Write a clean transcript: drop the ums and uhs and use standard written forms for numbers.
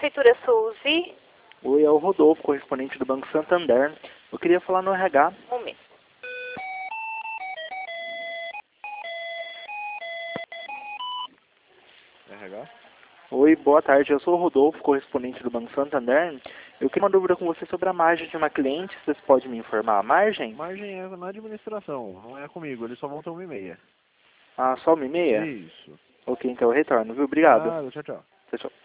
Prefeitura Souzi. Oi, é o Rodolfo, correspondente do Banco Santander. Eu queria falar no RH. Um momento. RH? Oi, boa tarde. Eu sou o Rodolfo, correspondente do Banco Santander. Eu queria uma dúvida com você sobre a margem de uma cliente. Vocês podem me informar a margem? Margem é na administração, não é comigo, eles só vão ter 1,5. Ah, só 1,5? Isso. Ok, então eu retorno, viu? Obrigado. Nada, tchau, tchau. Tchau, tchau.